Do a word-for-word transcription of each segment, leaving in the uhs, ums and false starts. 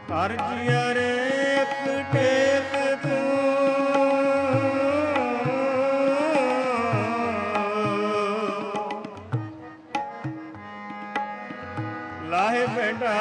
ਅਰਜੀ ਅਰੇਕ ਟੇਕ ਤੂੰ ਲਾਹੇ ਬੇਟਾ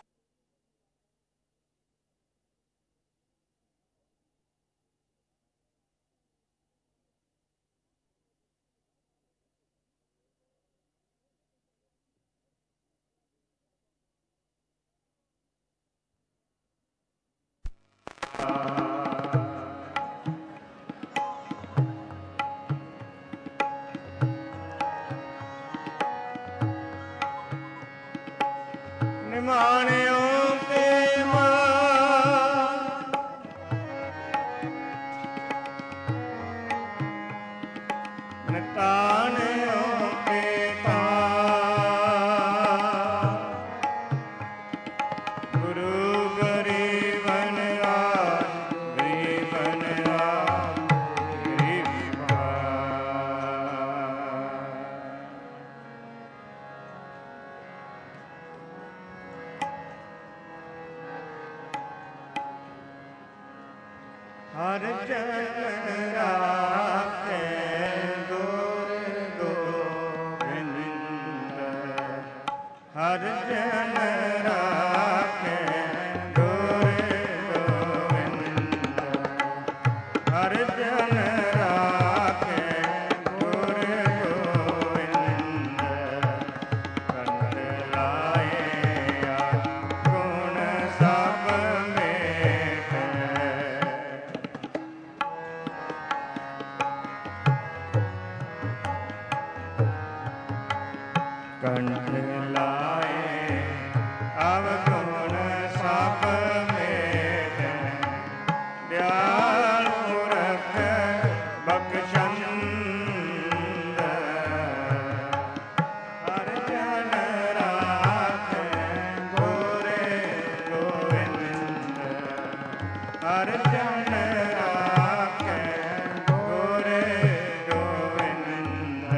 ਨਿਮਾਣਿਓ ਤੇ ਮਾਂ ਨਿਤਾਣਿਓ ਤੇ ਗੁਰੂ ਗਰੀਬਨ ਰਾਜ ਗਰੀਬਨ ਰਾਜ ਗਰੀਬਨ ਹਰ ਜਨ ਰਾਖੇ ਗੁਰ ਗੋਬਿੰਦ ਹਰ ਜਨ ਰਾਖੇ ਗੁਰ ਗੋਬਿੰਦ ਹਰ ਜਨ ਰਾਖੇ ਗੁਰ ਗੋਬਿੰਦ ਕੰਠ ਲਾਏ ਗੁਣ ਸਭ ਮੇਟੇ ਕੰਠ ਲਾਏ ਅਵਗੁਣ ਸਭ ਮੇਟੇ ਦਿਆਲ ਪੁਰਖ ਬਖਸ਼ੰਦ ਹਰ ਜਨ ਰਾਖੇ ਗੁਰ ਗੋਬਿੰਦ ਹਰ ਜਨ ਰਾਖੇ ਗੁਰ ਗੋਬਿੰਦ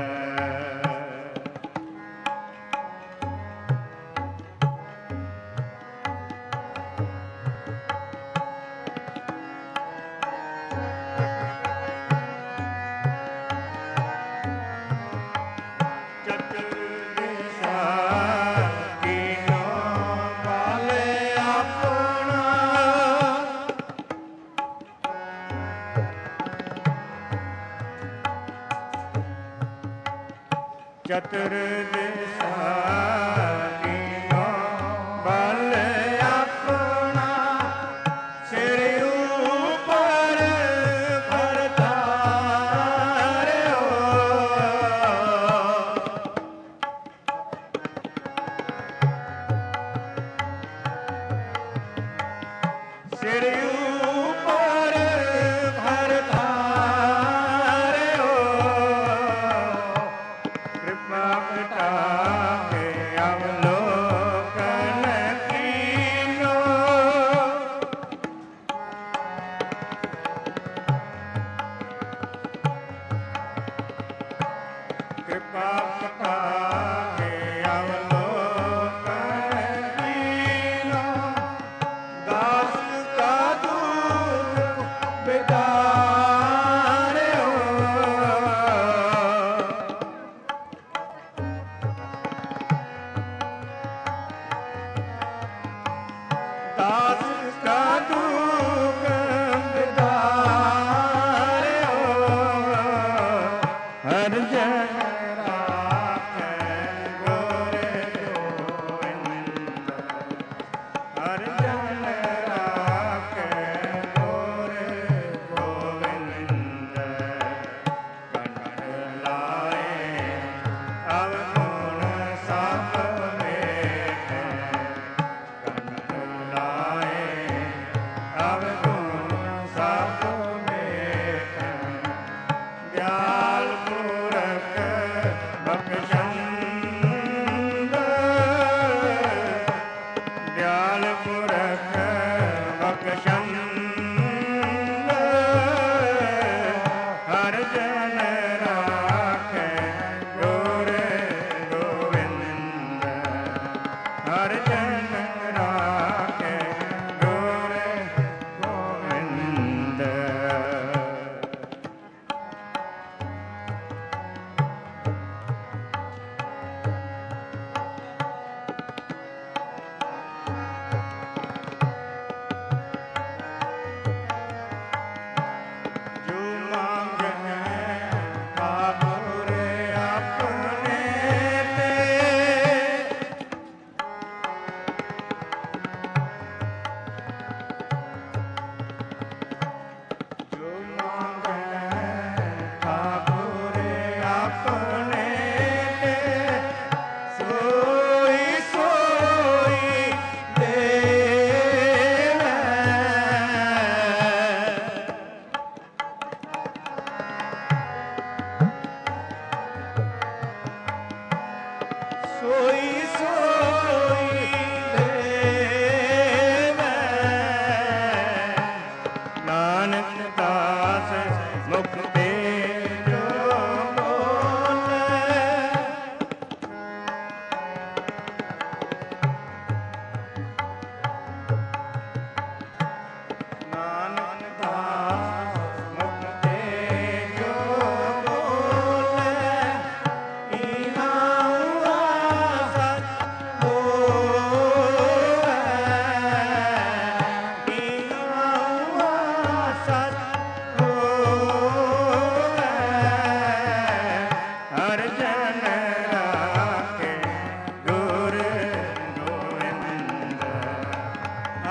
ਚਤੁਰ ਦਿਸ਼ਾ ਕੀਨੋ ਪਾਲੇ ਆਪਣਾ ਚਤੁਰ ਦਿਸ਼ਾ ਕੀਨੋ ਬਲ ਆਪਣਾ ਸਿਰ ਉਪਰ ਵਰਤਾਰਿਓ ਸਿਰ ਉਪਰ ਵਰਤਾਰਿਓ ਕਿਰਪਾ ਕਟਾਕੇ ਅਵਲੋਕਨ ਕੀਨੋ ਕਿਰਪਾ ਕਟਾਕੇ ਅਵਲੋਕਨ ਕੀਨੋ ਦਾਸ ਕਾ ਦੁਖ ਬਿਦਾਰਿਓ ਦਾਸ ਕਾ ਦੁਖ ਬਿਦਾਰਿਓ ਹਰ ਜਨ ਰਾਖੇ ਗੁਰ ਗੋਬਿੰਦ ਹਰ ਜਨ ਰਾਖੇ ਗੁਰ ਗੋਬਿੰਦ ਕੰਠ ਲਾਏ ਅਵਗੁਣ ਸਭ ਮੇਟੇ ਕੰਠ ਲਾਏ ਅਵਗੁਣ ਸਭ ਮੇਟੇ ਦਿਆਲ ਪੁਰਖ ਬਖਸ਼ੰਦ ਦਿਆਲ ਪੁਰਖ ਬਖਸ਼ੰਦ ਹਰ ਜਨ ਰਾਖੇ ਗੁਰ ਗੋਬਿੰਦ ਹਰ ਜਨ ਰਾਖੇ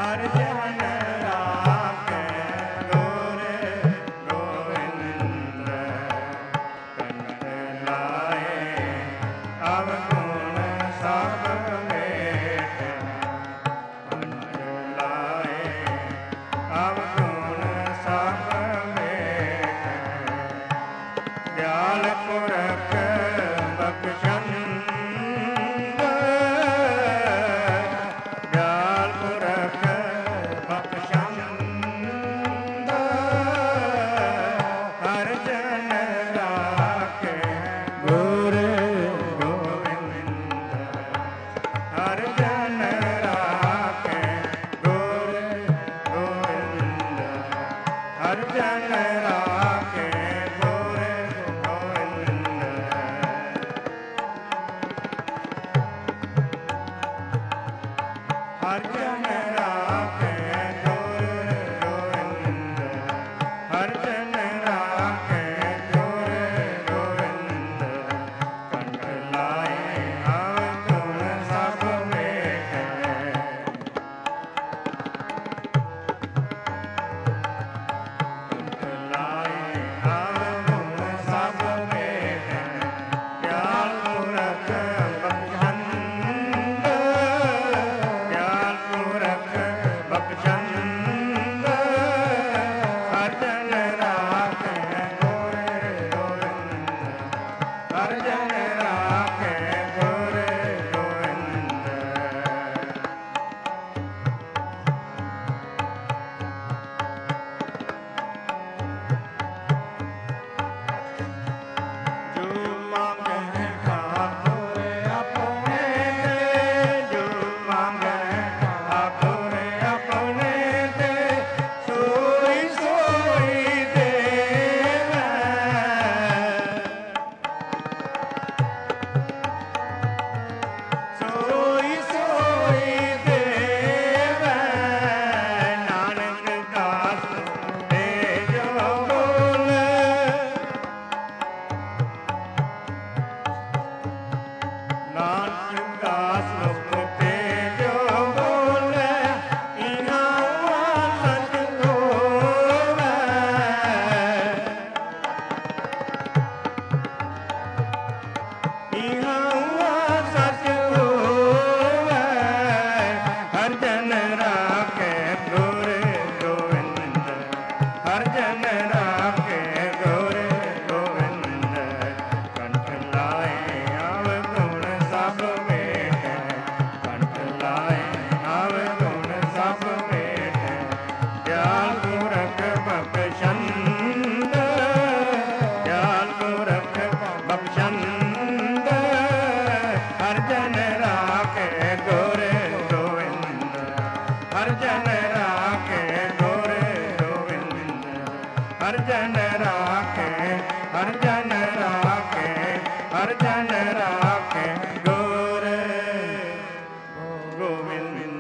ਹਰਿ ਜਨ ਰਾਖੈ ਗੁਰ ਗੋਬਿੰਦ ਕੰਠ ਲਾਏ ਅਵਗੁਣ ਸਭ ਮੇਟ ਕੰਠ ਲਾਏ ਅਵਗੁਣ ਸਭ ਮੇਟ ਦਿਆਲ ਪੁਰਖ ਬਖਸ਼ੰਦ ਦਿਆਲ ਪੁਰਖ ਬਖਸ਼ੰਦ ਹਰਿ ਜਨ ਰਾਖੈ ਗੁਰ ਗੋਬਿੰਦ ਹਰਿ ਜਨ ਰਾਖੈ ਗੁਰ ਗੋਬਿੰਦ ਹਰਿ ਜਨ ਰਾਖੈ ਗੁਰ ਗੋਬਿੰਦ ਹਰਿ ਜਨ ਰਾਖੈ ਗੁਰ ਗੋਬਿੰਦ ਹਰਿ ਜਨ ਰਾਖੈ ਗੁਰ ਗੋਬਿੰਦ ਕੰਠ ਲਾਏ ਅਵਗੁਣ ਸਭ ਮੇਟੈ ਕੰਠ ਲਾਏ ਅਵਗੁਣ ਸਭ ਮੇਟੈ ਦਿਆਲ ਪੁਰਖ ਬਖਸ਼ੰਦ ਦਿਆਲ ਪੁਰਖ ਬਖਸ਼ੰਦ ਹਰਿ ਜਨ ਰਾਖੈ ਗੁਰ ਗੋਬਿੰਦ ਹਰਿ ਜਨ ਰਾਖੈ ਗੁਰ ਗੋਬਿੰਦ ਜੋ ਮੰਗੈ ਠਾਕੁਰ ਆਪਣੇ ਤੇ ਜੋ ਮੰਗੈ ਠਾਕੁਰ ਆਪਣੇ ਤੇ ਸੋਈ ਸੋਈ ਦੇਵੈ ਸੋਈ ਸੋਈ ਦੇਵੈ ਨਾਨਕ ਦਾਸ ਤੇ ਜੋ ਬੋਲੇ ਨਾਨਕ ਦਾਸ ਲੋਕ ਤੇ ਜੋ ਬੋਲੇ ਇਨਾਂ ਸਚ ਹੋਵੈ ਇਹਾਂ ਸਚ ਹੋਵੈ ਹਰਿ ਜਨ ਰਾਖੈ ਗੁਰ ਗੋਬਿੰਦ ਹਰਿ ਜਨ ਰਾਖੈ ਗੁਰ ਗੋਬਿੰਦ ਕੰਠ ਲਾਏ ਅਵਗੁਣ ਸਭ ਮੇਟੈ ਕੰਠ ਲਾਏ ਅਵਗੁਣ ਸਭ ਮੇਟੈ ਦਿਆਲ ਪੁਰਖ ਬਖਸ਼ੰਦ ਦਿਆਲ ਪੁਰਖ ਬਖਸ਼ੰਦ ਹਰਿ ਜਨ ਰਾਖੈ ਗੁਰ ਗੋਬਿੰਦ ਹਰਿ ਜਨ ਰਾਖੈ ਗੁਰ ਗੋਬਿੰਦ ਹਰਿ ਜਨ ਰਾਖੈ ਹਰਿ ਜਨ ਰਾਖੈ ਹਰਿ ਜਨ ਰਾਖੈ ਗੁਰ ਗੋਬਿੰਦ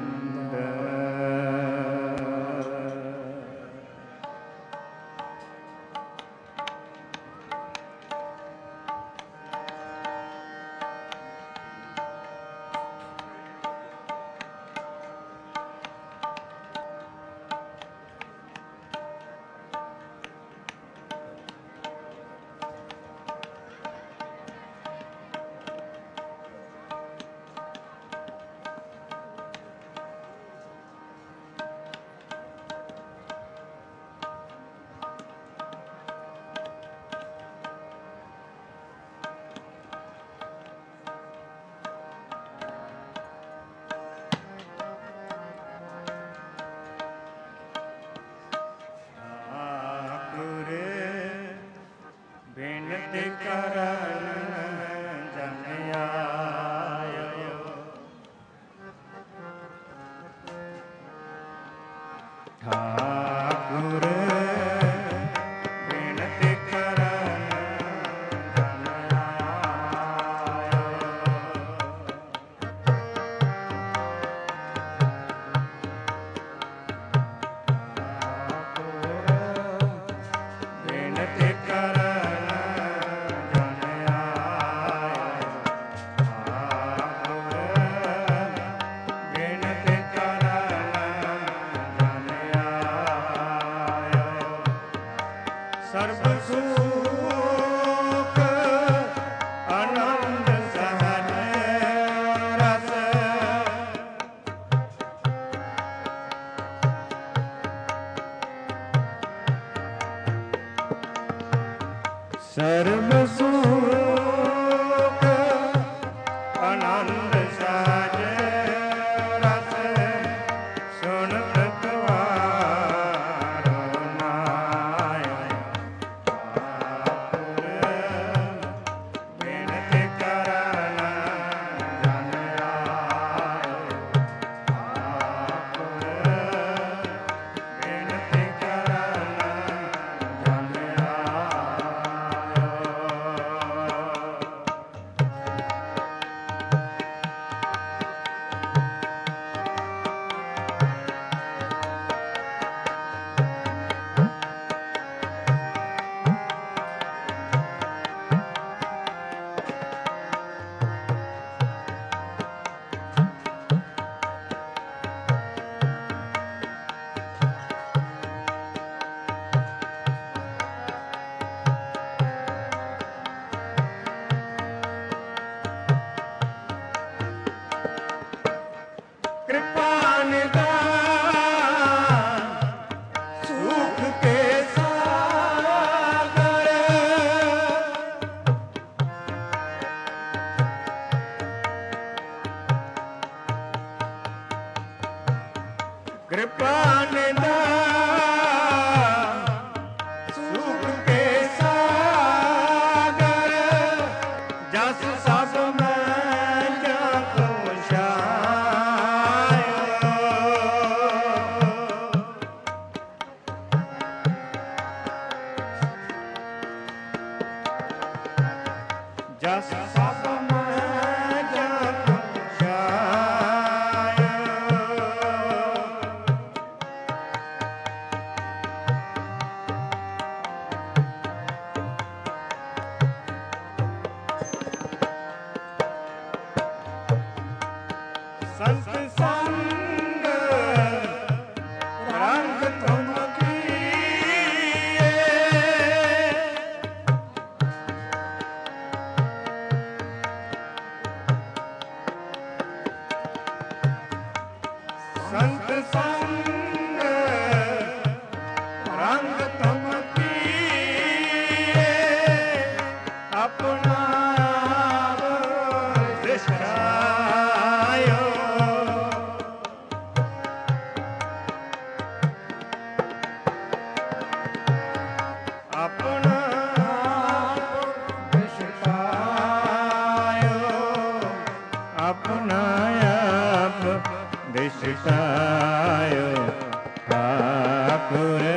ਠਾਕੁਰ ਬੇਨਤੀ ਕਰਨ ਜਨ ਆਇਓ ਠਾਕੁਰ ਬੇਨਤੀ ਕਰਨ ਜਨ ਆਇਓ ਬੇਨਤੀ ਕਰਨ ਜਨ ਆਇਓ ਠਾਕੁਰ ਬੇਨਤੀ ਕਰਨ ਸਰਬ ਸੁਖ ਆਨੰਦ ਸਾਜੇ ਰਸ ਸੁਣ ਪ੍ਰਤਵਾਰੋ ਨਾਇ ਠਾਕੁਰ ਬੇਨਤੀ ਕਰਨ ਜਨ ਆਇ ਠਾਕੁਰ ਬੇਨਤੀ ਕਰਨ ਜਨ ਕਿਰਪਾ ਨਿਦਾਨ ਸੁਖ ਕੇ ਸਾਗਰ ਕਿਰਪਾ ਨਿਦਾਨ ਸੁਖ ਕੇ ਸਾਗਰ ਜਸ ਸਭ ਮੈਂ ਜਾ ਕੋ ਜਸ ਸਭ ਮੈਂ ਜਪ ਜਾਇ ਸੰਤ ਸੰਗ ਰੰਗ ਤੁਮ ਕੀਏ ਸੰਤ ਸੰਗ ਰੰਗ ਤੁਮ ਕੀਏ ਆਪਣਾ ਆਪ ਦਿਸ਼ਾਇਓ ਆਪਣਾ ਆਪ ਦਿਸ਼ਾਇਓ ਆਪਣਾ ਆਪ ਦਿਸ਼ਾਇਓ ਠਾਕੁਰ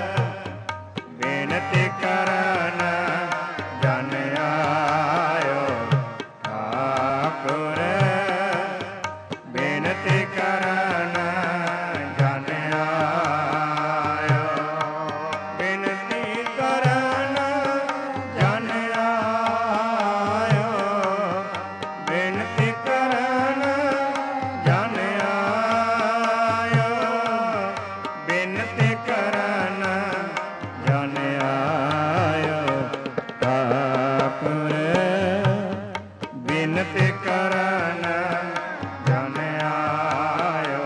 ਬੇਨਤੀ ਕਰਨ ਜਨ ਆਇਓ ਠਾਕੁਰ ਬੇਨਤੀ ਕਰਨ ਜਨ ਆਇਓ ਬੇਨਤੀ ਕਰਨ ਜਨ ਆਇਓ ਬੇਨਤੀ ਕਰਨ ਜਨ ਆਇਓ ਬੇਨਤੀ ਕਰਨ ਜਨ ਆਇਓ ਠਾਕੁਰ ਬੇਨਤੀ ਕਰਨ ਜਨ ਆਇਓ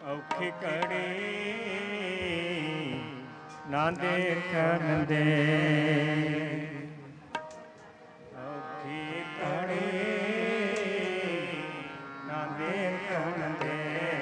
ਔਖੀ ਘੜੀ ਨਾ ਦੇਖਣ ਦੇ, ਔਖੀ ਘੜੀ ਨਾ ਦੇਖਣ ਦੇ।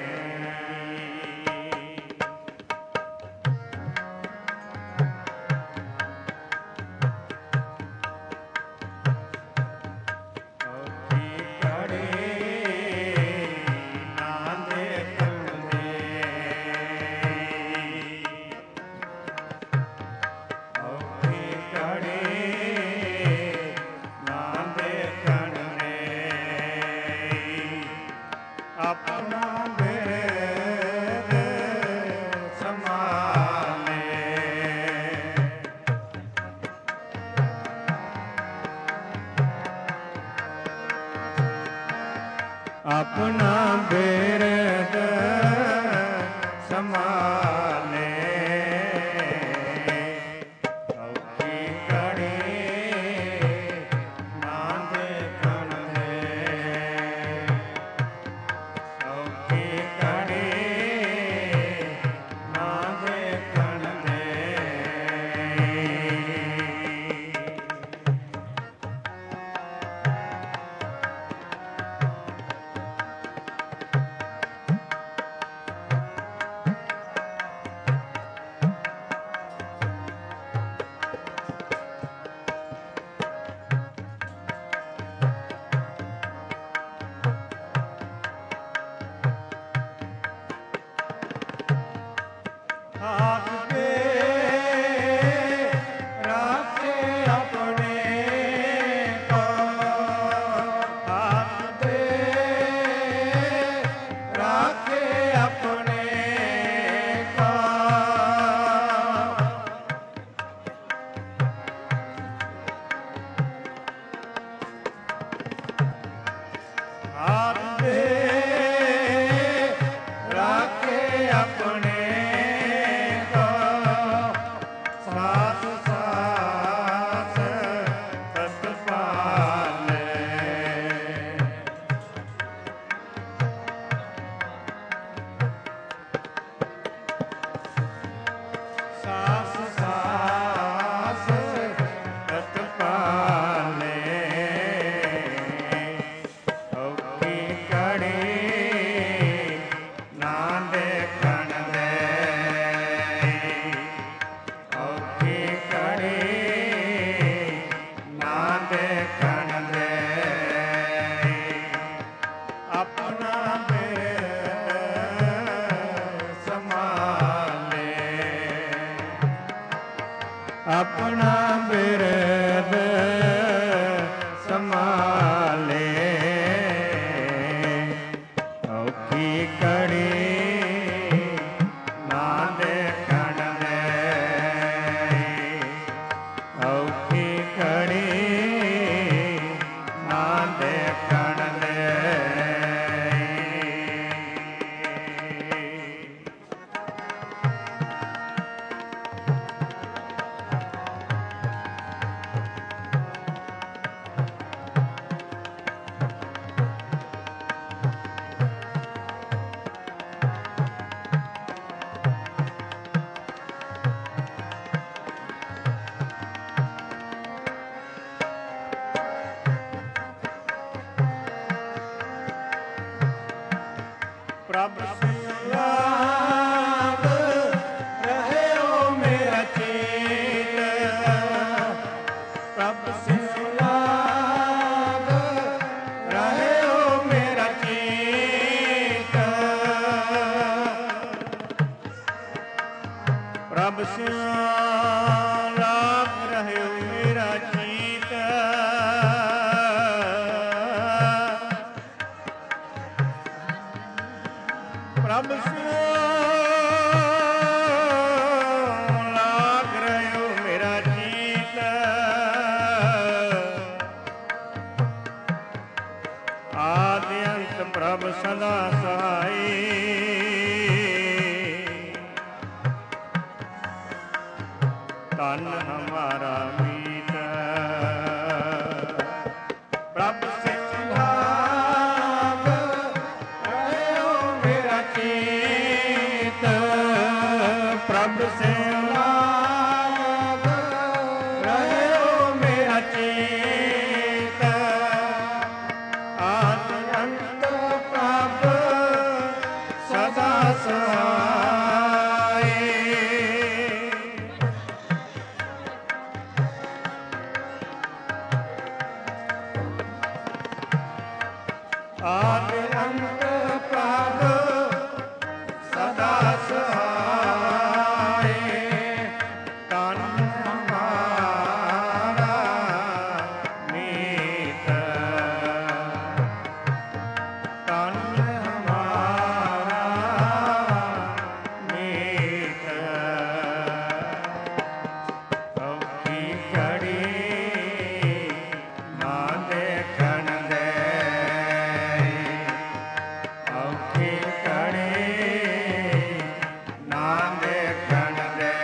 ਆਪਣਾ ਬਿਰਦ ਸੰਭਾਲੇ, ਔਖੀ ਘੜੀ ਨਾ ਦੇਖਣ ਦੇ, ਔਖੀ ਘੜੀ ਨਾ ਦੇਖਣ ਦੇ। ਆਪਣਾ ਬਿਰਦ ਸੰਭਾਲੇ, ਔਖੀ ਘੜੀ ਨਾ ਦੇਖਣ ਦੇ, ਔਖੀ ਘੜੀ ਨਾ ਦੇਖਣ ਦੇ। ਪ੍ਰਭ ਸਿਆਦ ਰਹਿਓ ਮੇਰਾ ਚੀਤ, ਪ੍ਰਭ ਸਿਆਦ ਰਹਿਓ ਮੇਰਾ ਚੀਤ, ਪ੍ਰਭ ਸਿਆਦ ਰਹਿਓ ਮੇਰਾ ਚੀਤ, ਪ੍ਰਭ ਸਿਉ ਲਾਗ ਰਹਿਓ ਮੇਰਾ ਜੀਤ, ਆਦਿ ਅੰਤ ਪ੍ਰਭ ਸਦਾ ਸਹਾਈ, ਧਨ ਹਮਾਰਾ ਮੀਤ, ਪ੍ਰਭ ਸਿਉ ਲਾਗ ਰਹਿਓ ਮੇਰਾ ਜੀਤ, से लाग रहो मेरा चीत आदि अंत प्रभु सदा सहाय आदि अंत प्रभु सदा सहाय तन हमारा मीत तन हमारा मीत औखी घड़ी ना देखन दे औखी घड़ी ना देखन दे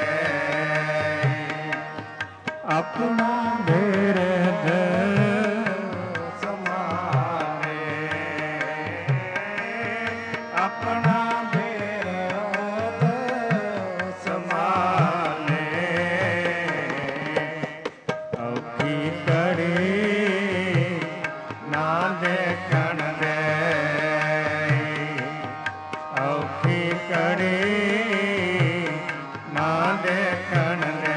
अपना बिरद समारे अपना बिरद समाले औखी घड़ी ना देखन दे औखी घड़ी ना देखन दे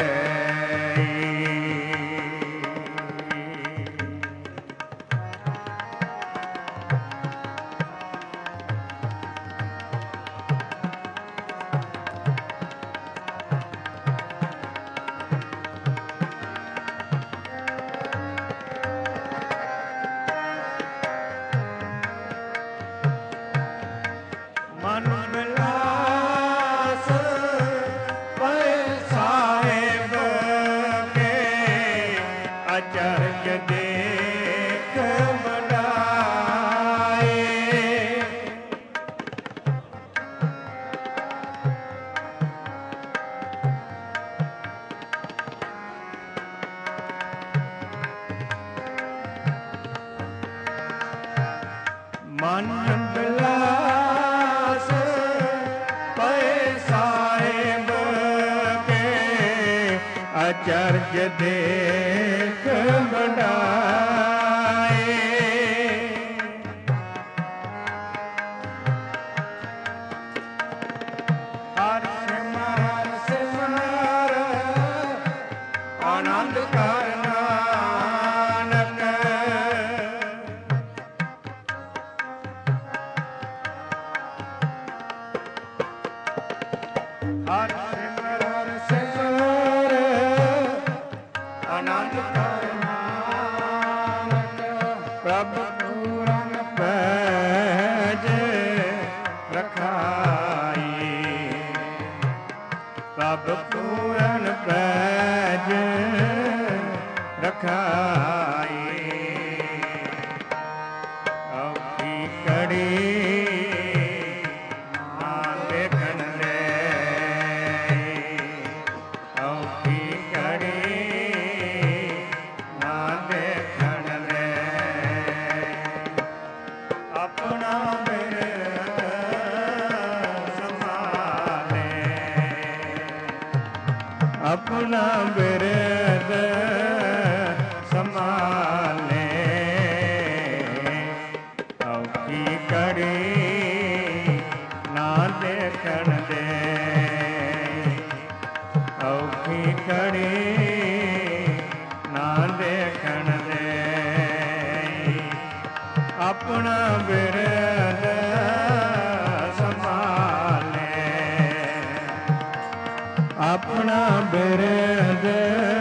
मन बिलास पै साहेब के अचरज देख बढ़ाए मन बिलास पै साहेब के अचरज देख बढ़ाए हर सिमर सिमर आनंद कर नानक हर सिमर हर सिमर आनंद कर नानक प्रभु पूरन पैज रखाई प्रभु पूरन पैज रखाई औखी घड़ी ना देखन दे औखी घड़ी ना देखन दे अपना बिरद संभाले अपना बिरद संभाले औखी घड़ी ना देखन दे औखी घड़ी ना देखन दे अपना बिरद संभाले अपना बिरद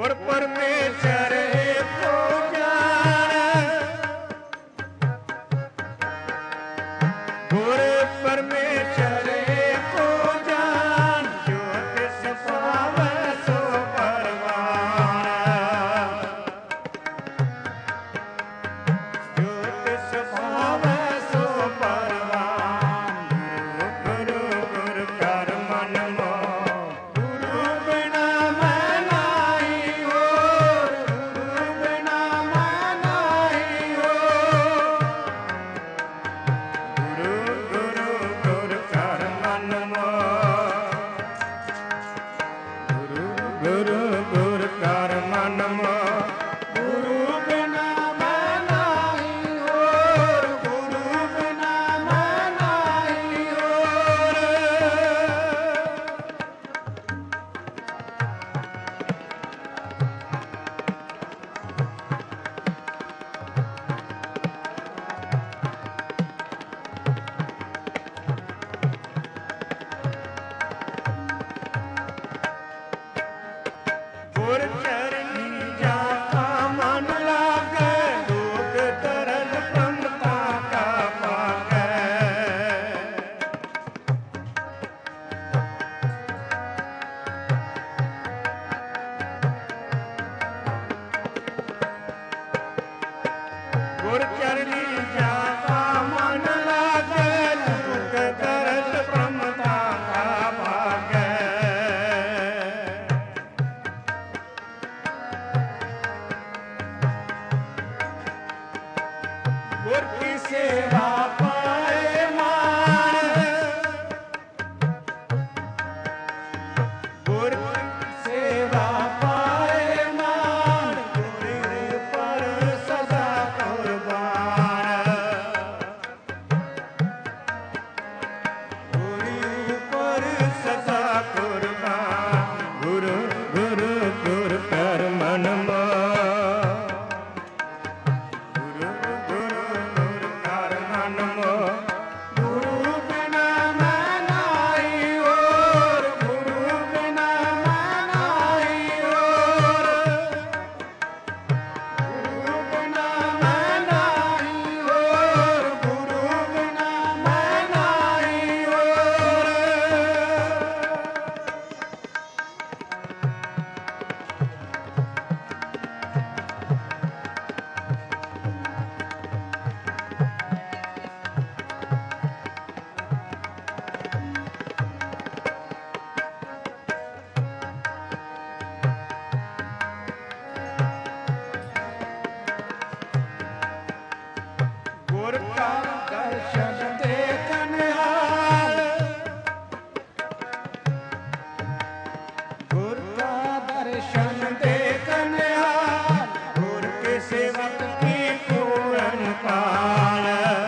ਗੁਰ ਪਰਮੇਸ਼ਰ ਏਕੋ ਜਾਣ, ਗੁਰ ਪਰਮੇਸ਼ਰ ਏਕੋ ਜਾਣ, ਜੋ ਤਿਸ ਪਾਵੈ ਸੋ ਪਰਵਾਣ, ਜੋ ਤਿਸ ਪਾਵੈ ਸੋ ਪਰਵਾਣ। ਗੁਰੂ ਗੁਰੂ ਕਰ ਮਨ ਮੋਹ, ਗੁਰੂ ਬਿਨਾ ਮੈਂ ਨਾਹੀ ਹੋਰ, ਗੁਰੂ ਬਿਨਾ ਮੈਂ ਨਾਹੀ ਹੋਰ। ਗੁਰੂ ਗੁਰੂ ਗੁਰ ਕਰ ਮਨ ਮੋਹ, ਗੁਰੂ ਗੁਰੂ ਗੁਰ ਕਰ ਮਨ ਮੋਹ। ਗੁਰੂ ਬਿਨਾ ਮੈਂ ਨਾਹੀ ਹੋਰ, ਗੁਰੂ ਬਿਨਾ ਮੈਂ ਨਾਹੀ ਹੋਰ। ਗੁਰ ਚਰਨੀ ਜਾਤਾ ਮਨ ਲਾਗੈ, ਦੁਖ ਦਰਦ ਪੰਥਾ ਕਾ ਪਾਗੈ। ਗੁਰ ਚਰਨੀ ਜਾਤਾ ਮਨ ਲਾਗੈ, ਦੁਖ ਦਰਦ ਪੰਥਾ ਕਾ ਪਾਗੈ। ਗੁਰ ਕੀ ਸੇਵਾ ਪਾਏ ਮਾਣ, ਗੁਰ ਕੀ ਸੇਵਾ ਪਾਏ ਮਾਣ, ਗੁਰ ਪਰ ਸਦਾ ਕੁਰਬਾਨ, ਗੁਰ ਪਰ ਸਦਾ ਕੁਰਬਾਨ। ਗੁਰੂ ਗੁਰੂ ਗੁਰ ਕਰ ਮਨ ਮੋਹ, ਗੁਰੂ ਗੁਰੂ ਗੁਰ ਕਰ ਮਨ ਮੋਹ। ਗੁਰੂ ਬਿਨਾ ਮੈਂ ਨਾਹੀ ਹੋਰ, ਗੁਰੂ ਬਿਨਾ ਮੈਂ ਨਾਹੀ ਹੋਰ, ਗੁਰੂ ਬਿਨਾ ਮੈਂ ਨਾਹੀ ਹੋਰ, ਗੁਰੂ ਬਿਨਾ ਮੈਂ ਨਾਹੀ ਹੋਰ। ਗੁਰ ਕਾ ਦਰਸ਼ਨ ਦੇਖਨ ਹਾਲ, ਗੁਰ ਕਾ ਦਰਸ਼ਨ ਦੇਖਨ ਹਾਲ, ਗੁਰ ਕੇ ਸੇਵਕ ਕੀ ਪੂਰਨ ਕਾਲ,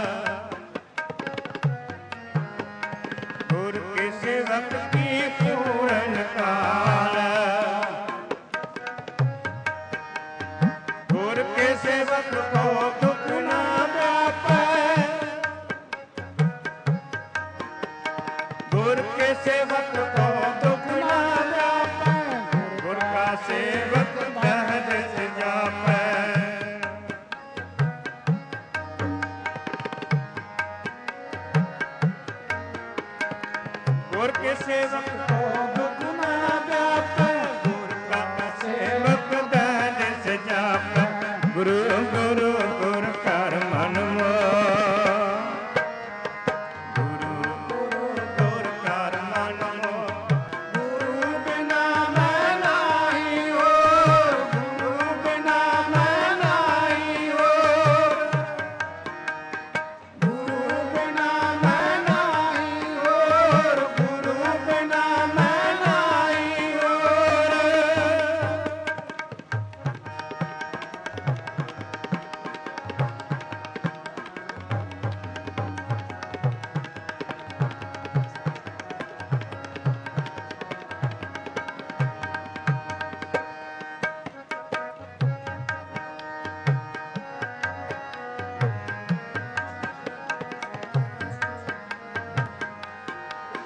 ਗੁਰ ਕੇ ਸੇਵਕ ਕੀ ਪੂਰਨ ਕਾਲ, ਗੁਰ ਕੇ ਸੇਵਕ ਕੋ ਦੁਖ ਨਾ व्यापै, गुर के सेवक को दुख ना व्यापै, गुर का सेवक दहरस जापै। गुर के सेवक को दुख ना व्यापै, गुर का सेवक दहरस जापै। गुरु गुरु गुर कर मन मोह, गुरु गुरु गुर कर मन मोह। गुरु बिना मैं नाही होर, गुरु बिना मैं नाही होर, गुरु बिना मैं नाही होर, गुरु बिना मैं नाही होर।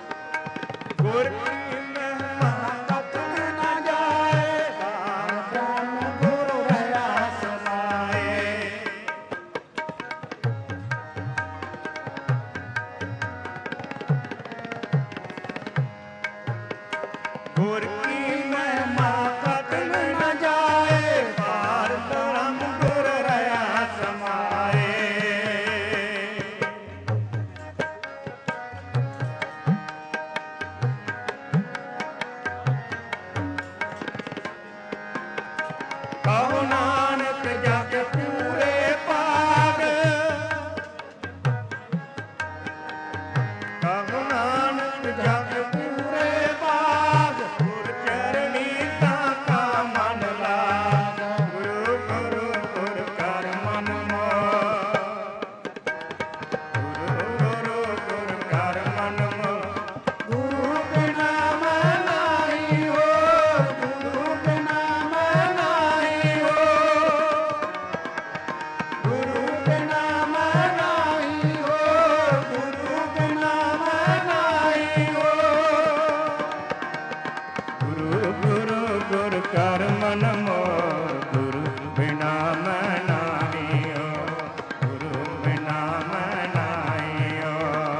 गुर की महिमा कत न जाए, गुर की महिमा कतन न जाए, पार ब्रह्म गुर रया समाए। कहो नानक जग पूरे पाग, कहो नानक जग पूरे पाग, गुर चरणी ताका मन लाग। गुरु गुरु गुर कर मन मोह, गुरु गुरु गुर कर मन मोह। गुरु बिना मैं नाहीं हो, गुरु बिना मैं नाहीं हो, गुरु बिना मैं नाहीं हो, गुरु बिना मैं नाहीं हो। गुरु गुरु गुर कर मन मोह, गुरु बिना मैं नाहीं हो, गुरु बिना मैं नाहीं हो।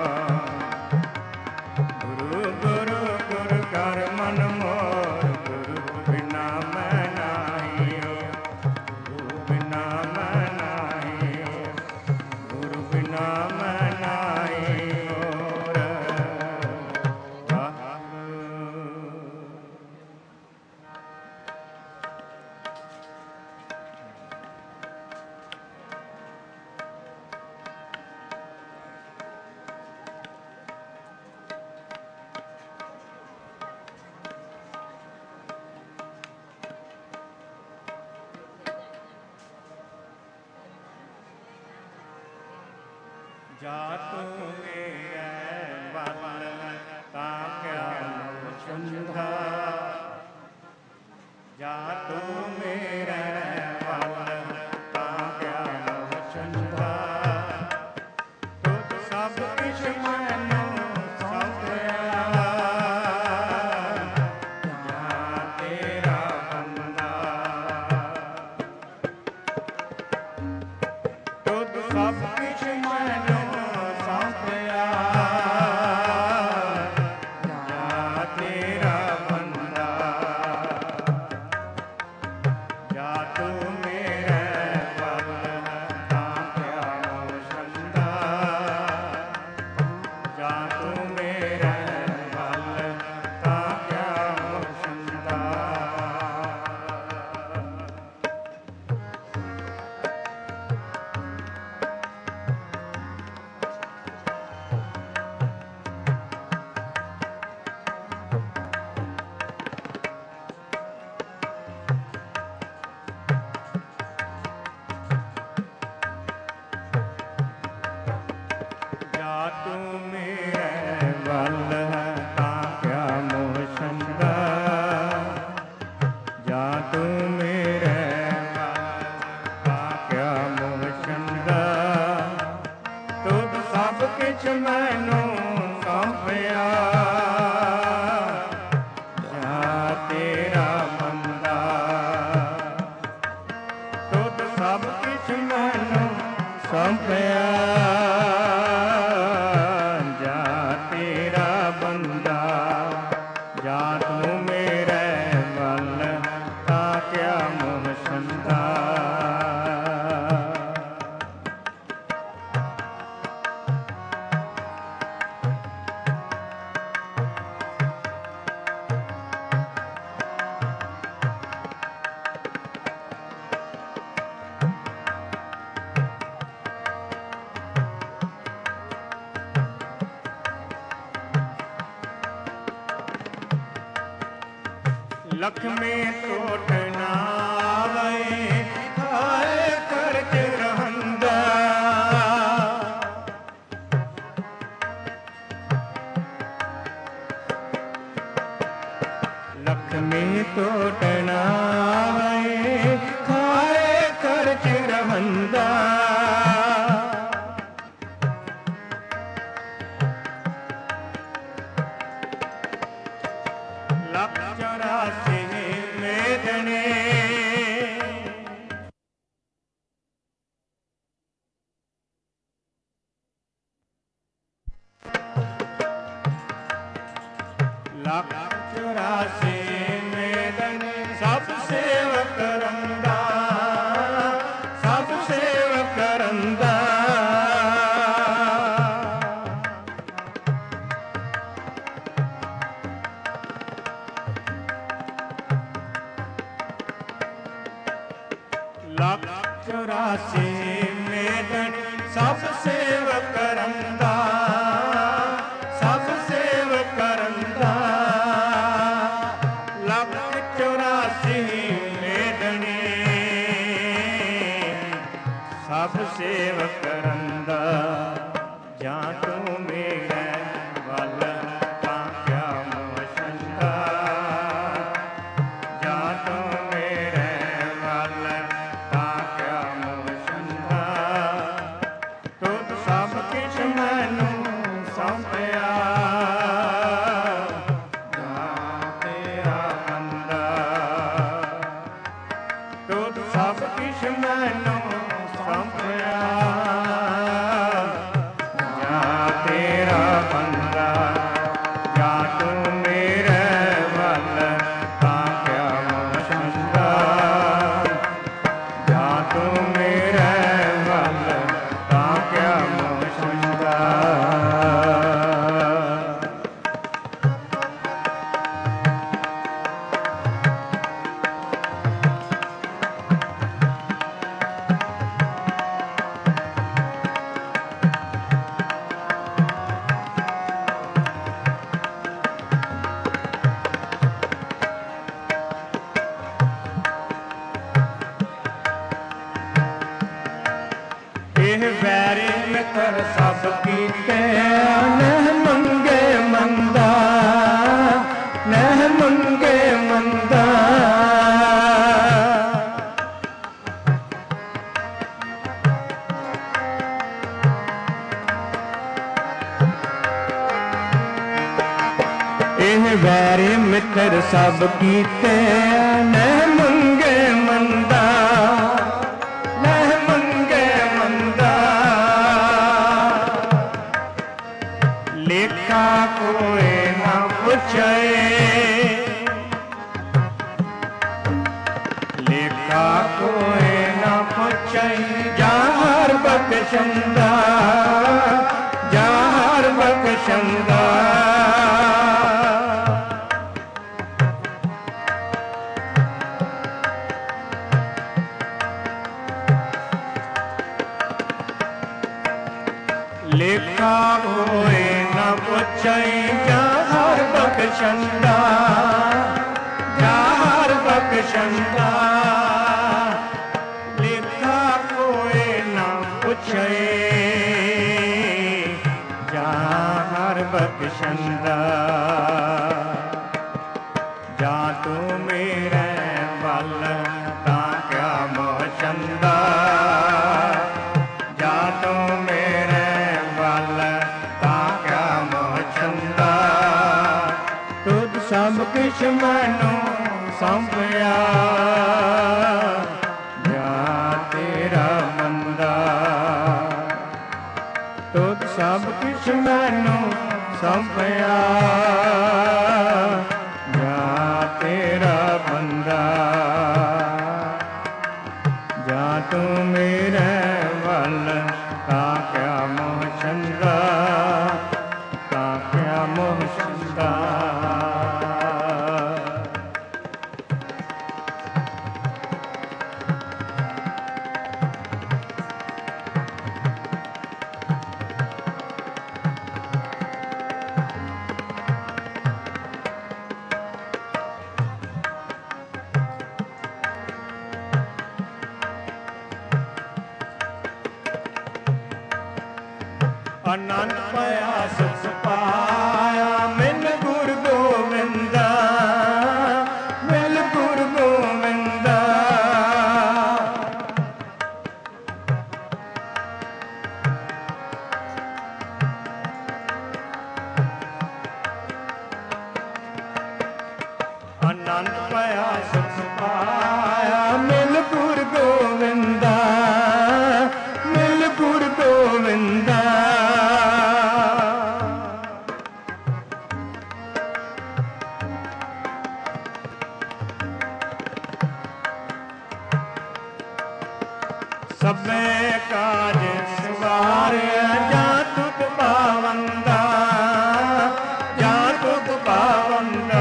गुरु गुरु गुर कर मन मोर, गुरु बिना मैं नाहीं हो, गुरु बिना मैं नाहीं हो, गुरु बिना मैं नाहीं हो। जा तू मेरे बल तां क्या मुझंधा, जा तू मेरे बल तां क्या मुझंधा। तुझ सब किछ मैनू सौंपिया, जा तेरा बंदा। तुझ सब किछ मैनू सौंपिया, जा तेरा बंदा। जा तू मेरे बल तां क्या मुझंदा, जा तू मेरे बल तां क्या मुझंदा। जा तू मेरे बल तां क्या मुझंदा, जा तू मेरे बल तां क्या मुझंदा। तुझ सब किछ मैनू सौंपिया, जा तेरा बंदा। तुझ सब किछ मैनू सौंपिया, जा तेरा बंदा। जा तू मेरे बल तां क्या मुझंदा। लक्ष्मी टोट ना आवे, खाए करज रहंदा। लक्ष्मी टोट ना आवे, खाए करज रहंदा। लख चौरासी मेदने, लख ਚੁਰਾਸੀ ਮੇਦਨ ਸਭ ਸੇਵਕ ਰੰਦਾ, ਸਭ ਸੇਵਕ ਰੰਦਾ। ਲੱਖ ਚੁਰਾਸੀ ਮੇਦਨ ਸਭ ਸੇਵਕ ਰੰਦਾ, ਸਭ ਸੇਵਕ ਰੰਦਾ। ਲੱਖ ਚੁਰਾਸੀ ਮੇਦਨੀ ਸਭ ਸੇਵਕ ਰੰਦਾ। ਜਾਂ ਤੂੰ ਮੇਰੇ ਵੱਲ ਤਾਂ ਕਿਆ ਮੋਹ ਛੰਦਾ, ਜਾਂ ਤੂੰ ਮੇਰੇ ਵੱਲ ਤਾਂ ਕਿਆ ਮੋਹ ਛੰਦਾ। ਤੁਧ ਸਭ ਕਿਛ ਮੈਨੂੰ ਸੌਂਪਿਆ, ਜਾਂ ਤੇਰਾ ਬੰਦਾ। ਤੁਧ ਸਭ ਕਿਛ ਮੈਨੂੰ ਸੌਂਪਿਆ, ਜਾਂ ਤੇਰਾ ਬੰਦਾ। ਜਾਂ ਤੂੰ ਮੇਰੇ ਵੱਲ ਤਾਂ ਕਿਆ ਮੋਹ ਛੰਦਾ, ਜਾਂ ਤੂੰ ਮੇਰੇ ਵੱਲ ਤਾਂ ਕਿਆ ਮੋਹ ਛੰਦਾ। ਇਹ ਵੈਰੀ ਮਿੱਤਰ ਸਭ ਕੀਤੇ, ਨਹਿ ਮੰਗੇ ਮੰਦਾ, ਨਹਿ ਮੰਗੇ ਮੰਦਾ। ਇਹ ਵੈਰੀ ਮਿੱਤਰ ਸਭ ਕੀਤੇ, ਨਹਿ ਮੰਗੇ ਮੰਦਾ, ਨਹਿ ਮੰਗੇ ਮੰਦਾ। ਲੇਖਾ ਕੋਏ ਨਾ ਪੁੱਛੇ, ਲੇਖਾ ਕੋਏ ਨਾ ਪੁੱਛੇ। ਜਾਂ ਹਰ ਬਖਸ਼ੰਦਾ, ਜਾਂ ਹਰ ਬਖਸ਼ੰਦਾ। ਲੇਖਾ ਕੋਏ ਨਾ ਪੁੱਛੇ, ਜਾਂ ਹਰ ਬਖਸ਼ੰਦਾ, ਜਾਂ ਹਰ ਬਖਸ਼ੰਦਾ। ਲੇਖਾ ਕੋਏ ਨਾ ਪੁੱਛੇ, ਜਾਂ ਹਰ ਬਖਸ਼ੰਦਾ। ਜਾਂ ਤੂੰ ਮੇਰੇ ਵੱਲ ਤਾਂ ਕਿਆ ਮੋਹ ਛੰਦਾ, ਜਾਂ ਤੂੰ ਮੇਰੇ ਵੱਲ ਤਾਂ ਕਿਆ ਮੋਹ ਛੰਦਾ। ਤੁਧ ਸਭ ਕਿਛ ਮੈਨੂੰ ਸੌਂਪਿਆ, ਜਾਂ ਤੇਰਾ ਬੰਦਾ। ਤੁਧ ਸਭ ਕਿਛ ਮੈਨੂੰ ਸੌਂਪਿਆ, ਜਾਂ ਤੇਰਾ ਬੰਦਾ। ਜਾਂ ਤੂੰ ਮੇਰੇ ਵੱਲ ਤਾਂ ਕਿਆ ਮੋਹ ਛੰਦਾ, ਤਾਂ ਕਿਆ ਮੋਹ ਛੰਦਾ। ਆਨੰਦ ਪਾਇਆ ਸੁਖ ਪਾਇਆ, ਮਿਲ ਗੁਰ ਗੋਵਿੰਦਾ, ਮਿਲ ਗੁਰ ਗੋਵਿੰਦਾ। ਆਨੰਦ ਪਾਇਆ ਸੁਖ ਪਾਇਆ, ਮਿਲ ਗੁਰ ਗੋਵਿੰਦਾ, ਮਿਲ ਗੁਰ ਗੋਵਿੰਦਾ। ਸਭੇ ਕਾਜ ਸਵਾਰਿਆ ਜਾਂ ਤੁਧ ਪਾਵੰਦਾ, ਜਾਂ ਤੁਧ ਪਾਵੰਦਾ।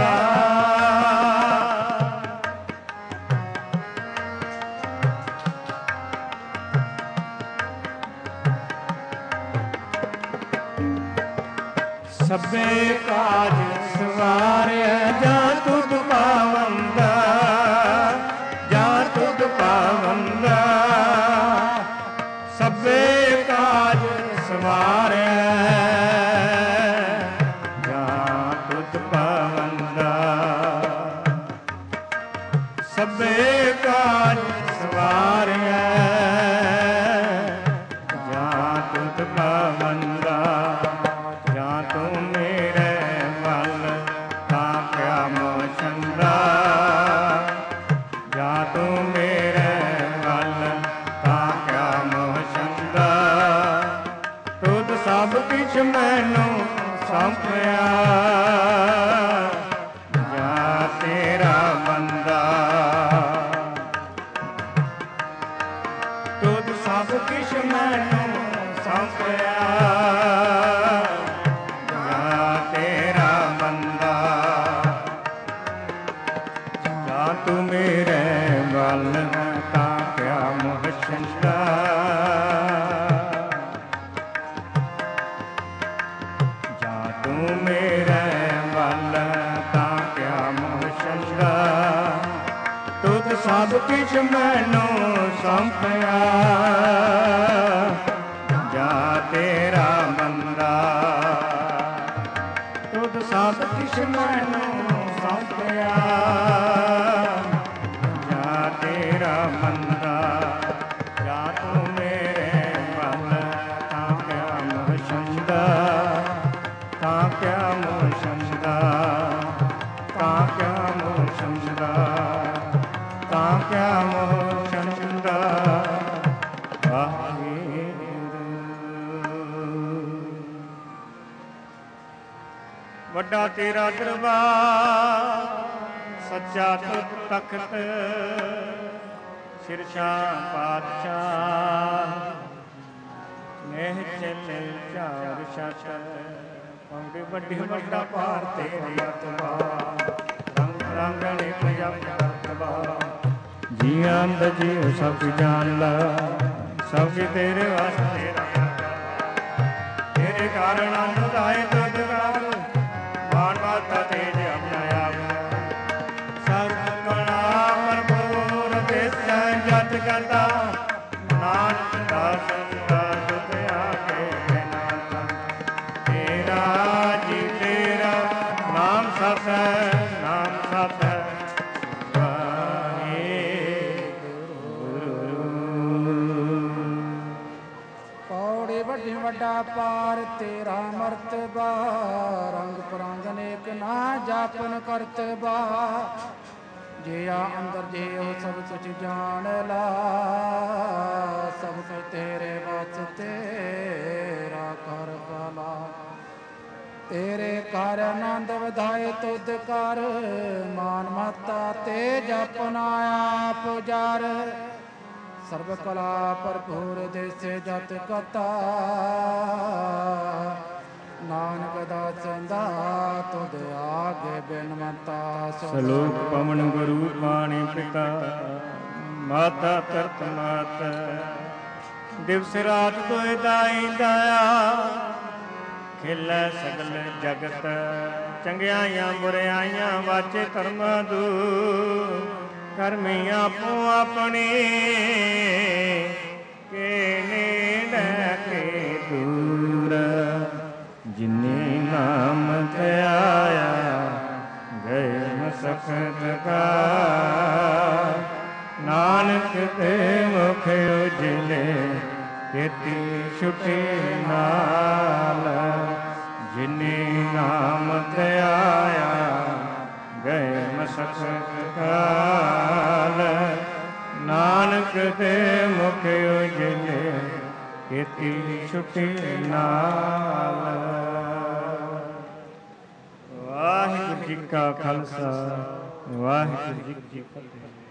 ਸਭੇ ਕਾਜ ਸਵਾਰਿਆ ਜਾਂ ਤੁਧ ਪਾਵੰਦਾ, ਜਾਂ ਤੁਧ ਪਾਵੰਦਾ। ਸਭੇ ਕਾਜ ਸਵਾਰਿਆ ਜਾਂ ਤੁਧ ਪਾਵੰਦਾ। ਸਭੇ ਕਾਜ ਸਵਾਰਿਆ ਜਾਂ ਤੁਧ ਪਾਵੰਦਾ। ਜਾਂ ਤੂੰ ਮੇਰੇ ਵੱਲ ਤਾਂ ਕਿਆ ਮੋਸ਼ੰਦਾ, ਜਾਂ ਤੂੰ ਮੇਰੇ ਵੱਲ ਤਾਂ ਕਿਆ ਮੋਸ਼ੰਦਾ। ਤੁਧ ਸਭ ਕਿਛ ਮੈਨੂੰ ਸੌਂਪਿਆ, ਜਾਂ ਤੇਰਾ ਬੰਦਾ। ਤੁਧ ਸਭ ਕਿਛ ਮੈਨੂੰ ਸੌਂਪਿਆ, ਜਾਂ ਤੇਰਾ ਬੰਦਾ। ਜਾਂ ਤੂੰ ਮੇਰੇ ਵੱਲ ਤਾਂ ਕਿਆ ਮੋਸ਼ੰਦਾ, ਜਾਂ ਤੂੰ ਮੇਰੇ ਵੱਲ ਤਾਂ ਕਿਆ ਮੋਸ਼ੰਦਾ। ਤੁਧ ਸਭ ਕਿਛ ਮੈਨੂੰ ਸੌਂਪਿਆ, ਜਾਂ ਤੇਰਾ ਬੰਦਾ। ਤੁਧ ਸਭ ਕਿਛ ਮੈਨੂੰ ਸੌਂਪਿਆ, ਜਾਂ ਤੇਰਾ ਬੰਦਾ। ਜਾਂ ਤੂੰ ਮੇਰੇ ਵੱਲ ਤਾਂ ਕਿਆ ਮੋਸ਼ੰਦਾ, ਤਾਂ ਕਿਆ ਮੋਸ਼ੰਦਾ, ਤਾਂ ਕਿਆ ਮੋਸ਼ੰਦਾ, ਤਾਂ ਕਿਆ ਮੋਸ਼ੰਦਾ। ਵੱਡਾ ਤੇਰਾ ਦਰਬਾਰ, ਸੱਚਾ ਤੁਧ ਤਖਤ, ਸ਼ਿਰਸ਼ਾਹ ਪਾਤਸ਼ਾਹ, ਨੇਹ ਚੱਲੇ ਚਾਰ ਛੱਤ। ਪੌਂਡੇ ਵੱਡੀ ਵੱਡਾ ਪਾਰ ਤੇਰੀ ਅਤਬਾਰ, ਰੰਗ ਰਾਂਗਣੇ ਪੰਜਾਬ ਕਰਤਬਾਰ। ਜੀਆਂ ਦਾ ਜੀਵ ਸਭ ਜਾਣ ਲਾ, ਸਭ ਤੇਰੇ ਵਾਸਤੇ ਰੱਖਿਆ। ਤੇਰੇ ਕਾਰਨ ਅਨੰਦ ਆਏ ਤੁਧ ਕਾਲ, ਮਾਨ ਮਾਤਾ ਤੇਜ ਆਪਣਾ ਆਪ। ਸਭ ਕਲਾ ਭਰਪੂਰ ਦੇਸੈ ਜਤ ਕਰਤਾ, ਨਾਨਕ ਦਾਸਨ ਦਾ ਤੁਧ ਆਗੇ ਨਾਤਾ। ਤੇਰਾ ਜੀ ਤੇਰਾ ਨਾਮ ਸਤ ਹੈ, ਨਾਮ ਸਤ ਹੈ ਵੱਡਾ ਪਾਰ ਤੇਰਾ ਮਰਤਬਾ, ਰੰਗ ਪਰੰਗ ਨੇਕ ਨਾ ਜਾਪਨ ਕਰਤਬਾ। ਜੇ ਆ ਅੰਦਰ ਜੇ ਉਹ ਸਭ ਕੁਝ ਜਾਣ ਲਾ, ਸਭ ਕੁਝ ਤੇਰੇ ਬਸ ਤੇਰਾ ਕਰ ਭਲਾ। ਤੇਰੇ ਕਰ ਆਨੰਦ ਵਧਾਏ ਤੁਧ ਕਰ, ਮਾਨ ਮਾਤਾ ਤੇ ਜਪਨ ਆਪ ਜਰ। ਸਰਬ ਕਲਾ ਭਰਪੂਰ ਦੇਸੇ ਜਤ ਕਤਾ, ਨਾਨਕ ਦਾਸਨ ਦਾ ਤੁਧ ਆਗੇ ਬਿਨਮਤਾ। ਸਲੋਕ ਪਵਨ ਗੁਰੂ ਬਾਣੀ ਪਿਤਾ, ਮਾਤਾ ਤਰਤ ਮਾਤ। ਦਿਵਸ ਰਾਤ ਤੋਇ ਦਾਈ ਦਾਇਆ, ਖੇਲੇ ਸਗਲ ਜਗਤ। ਚੰਗਿਆਈਆਂ ਬੁਰਿਆਈਆਂ ਵਾਚੇ ਧਰਮ ਦੂਰ, ਕਰਮੀ ਆਪੋ ਆਪਣੀ ਕੇ ਨੇੜੇ ਕੇ ਦੂਰ। ਜਿਨੇ ਨਾਮ ਧਿਆਇਆ ਗਏ ਮਸਕਤ ਕਾ, ਨਾਨਕ ਤੇ ਮੁਖ ਉਜਲੇ ਕੀਤੀ ਛੁਟੀ ਨਾਲ। ਜਿਨੇ ਨਾਮ ਧਿਆਇਆ ਗਏ ਮਸਕਤ ਕਾਲ, ਨਾਨਕ ਦੇ ਮੁਖ ਉਜਲੇ ਕੀਤੀ ਛੁਟੀ ਨਾਲ। ਵਾਹਿਗੁਰੂ ਜੀ ਕਾ ਖਾਲਸਾ, ਵਾਹਿਗੁਰੂ ਜੀ ਕੀ ਫਤਿਹ।